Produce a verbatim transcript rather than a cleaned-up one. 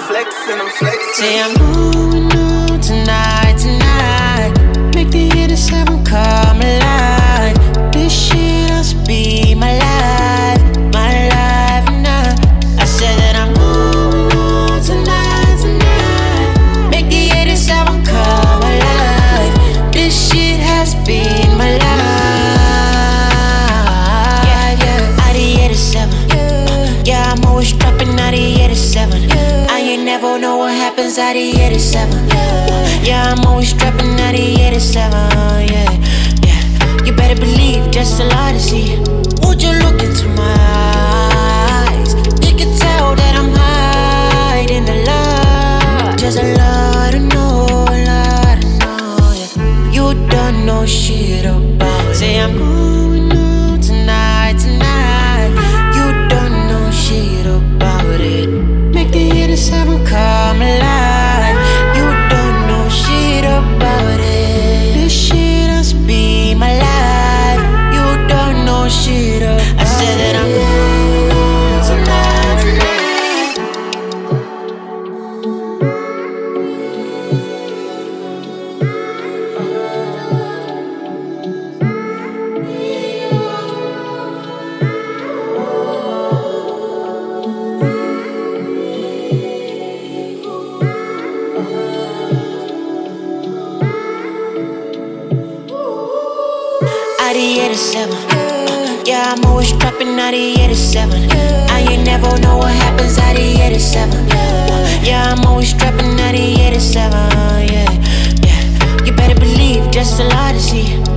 flexing, I'm flexing. Say I'm going out tonight, tonight. Make the eighty-seven come alive. This shit has to be my life, my life now. I said that I'm going out tonight, tonight. Make the eighty-seven come alive. This shit has been my life. Yeah, yeah. Out the eighty-seven. Yeah, I'm always dropping out the eighty-seven. I ain't never know what happens out the eighty-seven. Yeah, I'm always dropping out the eighty-seven. Yeah, yeah. You better believe, just a lot to see. Would you look into my eyes? You can tell that I'm hiding a lot. Just a lot to know, a lot to know. Yeah. You don't know shit about it. Say I'm going out tonight, tonight. You don't know shit about it. Make the eighty-seven come alive. You don't know shit about it. This shit has to be my life. You don't know shit about it. I said that I'm going out tonight, tonight. Out the eighty-seven. Yeah, I'm always dropping out the eighty-seven. I ain't never know what happens out the eighty-seven. Yeah, I'm always dropping out the eighty-seven. Yeah, yeah. You better believe, just a lot to see.